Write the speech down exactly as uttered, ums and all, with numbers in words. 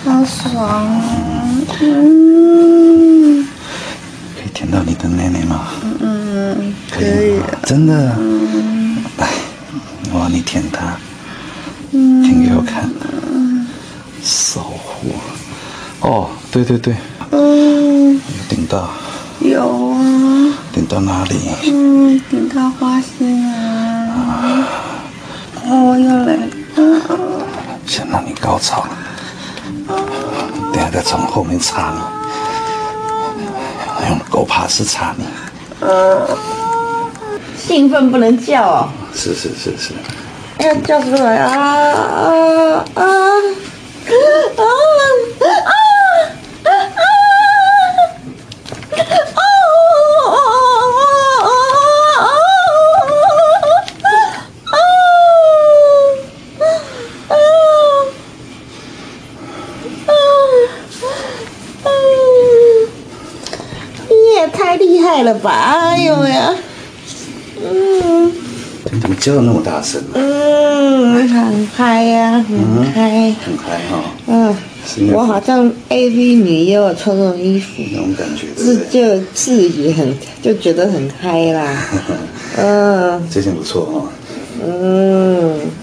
好爽啊！嗯， 可以舔到你的内内吗？ 嗯， 可以吗？真的。嗯，来，我要你舔它，舔给我看。守护。哦，对对对。 嗯， 有顶到。 有啊。 顶到哪里？ 嗯，顶到花心啊。哦，又来了。 先让你高潮。等下再从后面插你，用狗爬式插你。 嗯，兴奋不能叫哦。 是是是是。 要叫出来啊啊啊啊啊啊！你也太厉害了吧！哎呦呀，嗯， 你怎么叫得那么大声？ 嗯，很嗨呀，很嗨， 很嗨哈。 嗯，我好像 A V 女也有穿这种衣服， 那种感觉， 自就自己很就觉得很嗨啦。嗯， 这件不错哈。 嗯。